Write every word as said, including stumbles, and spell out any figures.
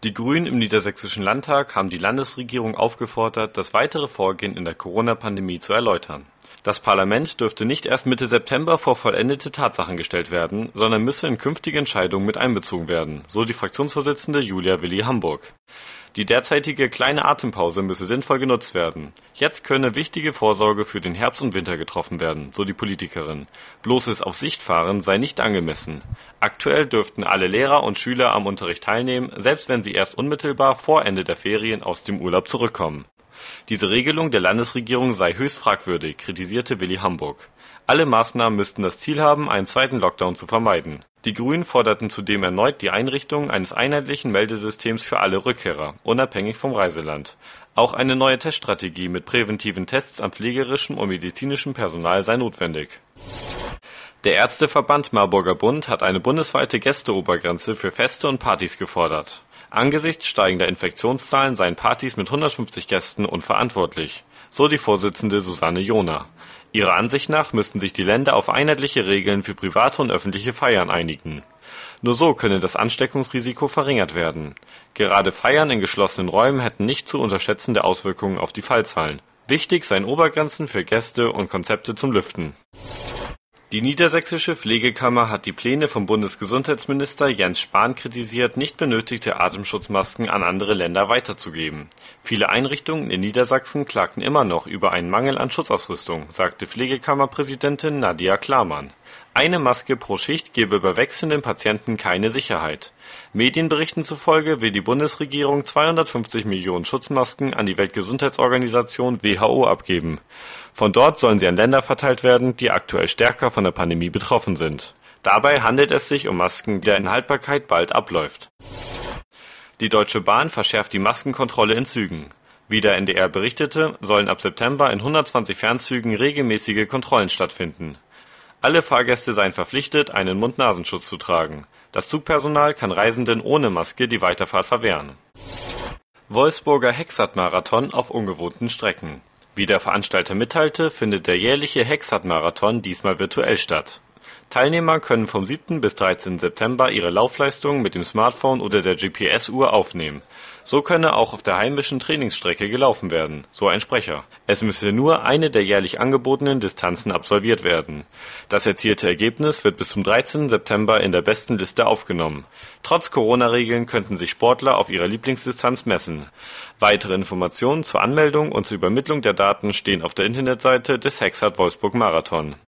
Die Grünen im Niedersächsischen Landtag haben die Landesregierung aufgefordert, das weitere Vorgehen in der Corona-Pandemie zu erläutern. Das Parlament dürfte nicht erst Mitte September vor vollendete Tatsachen gestellt werden, sondern müsse in künftige Entscheidungen mit einbezogen werden, so die Fraktionsvorsitzende Julia Willi Hamburg. Die derzeitige kleine Atempause müsse sinnvoll genutzt werden. Jetzt könne wichtige Vorsorge für den Herbst und Winter getroffen werden, so die Politikerin. Bloßes auf Sicht fahren sei nicht angemessen. Aktuell dürften alle Lehrer und Schüler am Unterricht teilnehmen, selbst wenn sie erst unmittelbar vor Ende der Ferien aus dem Urlaub zurückkommen. Diese Regelung der Landesregierung sei höchst fragwürdig, kritisierte Willi Hamburg. Alle Maßnahmen müssten das Ziel haben, einen zweiten Lockdown zu vermeiden. Die Grünen forderten zudem erneut die Einrichtung eines einheitlichen Meldesystems für alle Rückkehrer, unabhängig vom Reiseland. Auch eine neue Teststrategie mit präventiven Tests an pflegerischem und medizinischem Personal sei notwendig. Der Ärzteverband Marburger Bund hat eine bundesweite Gästeobergrenze für Feste und Partys gefordert. Angesichts steigender Infektionszahlen seien Partys mit hundertfünfzig Gästen unverantwortlich, so die Vorsitzende Susanne Johner. Ihrer Ansicht nach müssten sich die Länder auf einheitliche Regeln für private und öffentliche Feiern einigen. Nur so könne das Ansteckungsrisiko verringert werden. Gerade Feiern in geschlossenen Räumen hätten nicht zu unterschätzende Auswirkungen auf die Fallzahlen. Wichtig seien Obergrenzen für Gäste und Konzepte zum Lüften. Die Niedersächsische Pflegekammer hat die Pläne vom Bundesgesundheitsminister Jens Spahn kritisiert, nicht benötigte Atemschutzmasken an andere Länder weiterzugeben. Viele Einrichtungen in Niedersachsen klagten immer noch über einen Mangel an Schutzausrüstung, sagte Pflegekammerpräsidentin Nadia Klamann. Eine Maske pro Schicht gebe bei wechselnden Patienten keine Sicherheit. Medienberichten zufolge will die Bundesregierung zweihundertfünfzig Millionen Schutzmasken an die Weltgesundheitsorganisation W H O abgeben. Von dort sollen sie an Länder verteilt werden, die aktuell stärker von der Pandemie betroffen sind. Dabei handelt es sich um Masken, deren Haltbarkeit bald abläuft. Die Deutsche Bahn verschärft die Maskenkontrolle in Zügen. Wie der N D R berichtete, sollen ab September in hundertzwanzig Fernzügen regelmäßige Kontrollen stattfinden. Alle Fahrgäste seien verpflichtet, einen Mund-Nasenschutz zu tragen. Das Zugpersonal kann Reisenden ohne Maske die Weiterfahrt verwehren. Wolfsburger Hexat-Marathon auf ungewohnten Strecken. Wie der Veranstalter mitteilte, findet der jährliche Hexat-Marathon diesmal virtuell statt. Teilnehmer können vom siebten bis dreizehnten September ihre Laufleistung mit dem Smartphone oder der G P S-Uhr aufnehmen. So könne auch auf der heimischen Trainingsstrecke gelaufen werden, so ein Sprecher. Es müsse nur eine der jährlich angebotenen Distanzen absolviert werden. Das erzielte Ergebnis wird bis zum dreizehnten September in der besten Liste aufgenommen. Trotz Corona-Regeln könnten sich Sportler auf ihrer Lieblingsdistanz messen. Weitere Informationen zur Anmeldung und zur Übermittlung der Daten stehen auf der Internetseite des Hexat Wolfsburg Marathon.